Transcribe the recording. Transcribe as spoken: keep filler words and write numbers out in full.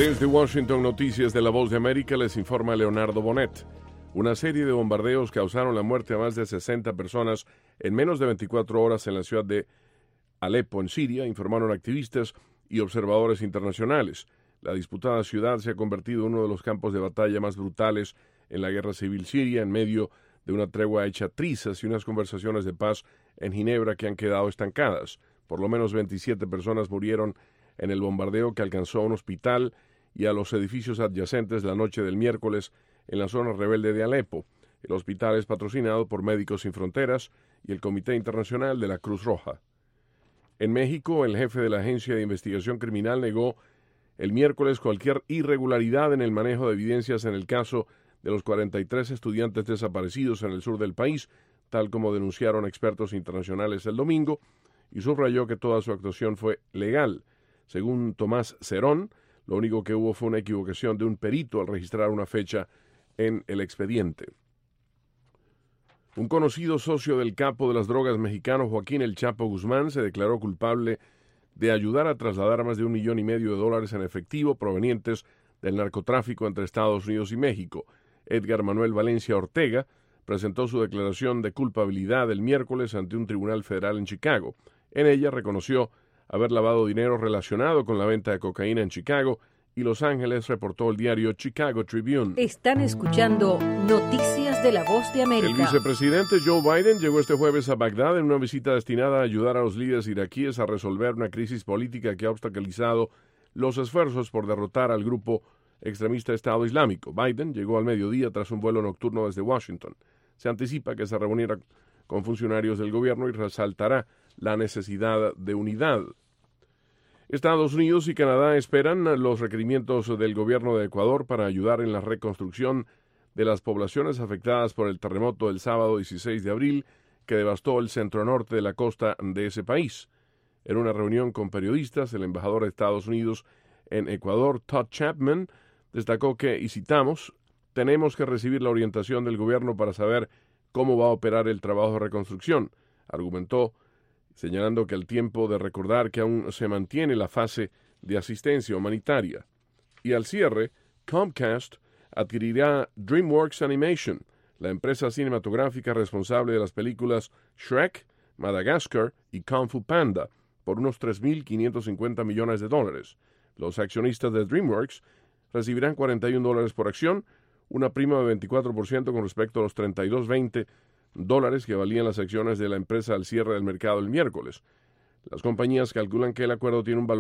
Desde Washington, Noticias de la Voz de América, les informa Leonardo Bonet. Una serie de bombardeos causaron la muerte a más de sesenta personas en menos de veinticuatro horas en la ciudad de Alepo, en Siria, informaron activistas y observadores internacionales. La disputada ciudad se ha convertido en uno de los campos de batalla más brutales en la guerra civil siria, en medio de una tregua hecha trizas y unas conversaciones de paz en Ginebra que han quedado estancadas. Por lo menos veintisiete personas murieron en el bombardeo que alcanzó a un hospital y a los edificios adyacentes la noche del miércoles en la zona rebelde de Alepo. El hospital es patrocinado por Médicos Sin Fronteras y el Comité Internacional de la Cruz Roja. En México, el jefe de la Agencia de Investigación Criminal negó el miércoles cualquier irregularidad en el manejo de evidencias en el caso de los cuarenta y tres estudiantes desaparecidos en el sur del país, tal como denunciaron expertos internacionales el domingo, y subrayó que toda su actuación fue legal. Según Tomás Cerón, lo único que hubo fue una equivocación de un perito al registrar una fecha en el expediente. Un conocido socio del capo de las drogas mexicano Joaquín El Chapo Guzmán se declaró culpable de ayudar a trasladar más de un millón y medio de dólares en efectivo provenientes del narcotráfico entre Estados Unidos y México. Edgar Manuel Valencia Ortega presentó su declaración de culpabilidad el miércoles ante un tribunal federal en Chicago. En ella reconoció haber lavado dinero relacionado con la venta de cocaína en Chicago y Los Ángeles, reportó el diario Chicago Tribune. Están escuchando Noticias de la Voz de América. El vicepresidente Joe Biden llegó este jueves a Bagdad en una visita destinada a ayudar a los líderes iraquíes a resolver una crisis política que ha obstaculizado los esfuerzos por derrotar al grupo extremista Estado Islámico. Biden llegó al mediodía tras un vuelo nocturno desde Washington. Se anticipa que se reunirá con funcionarios del gobierno y resaltará la necesidad de unidad. Estados Unidos y Canadá esperan los requerimientos del gobierno de Ecuador para ayudar en la reconstrucción de las poblaciones afectadas por el terremoto del sábado dieciséis de abril que devastó el centro norte de la costa de ese país. En una reunión con periodistas, el embajador de Estados Unidos en Ecuador, Todd Chapman, destacó que, y citamos, tenemos que recibir la orientación del gobierno para saber cómo va a operar el trabajo de reconstrucción, argumentó, señalando que el tiempo de recordar que aún se mantiene la fase de asistencia humanitaria. Y al cierre, Comcast adquirirá DreamWorks Animation, la empresa cinematográfica responsable de las películas Shrek, Madagascar y Kung Fu Panda, por unos tres mil quinientos cincuenta millones de dólares. Los accionistas de DreamWorks recibirán cuarenta y un dólares por acción, una prima de veinticuatro por ciento con respecto a los treinta y dos veinte dólares que valían las acciones de la empresa al cierre del mercado el miércoles. Las compañías calculan que el acuerdo tiene un valor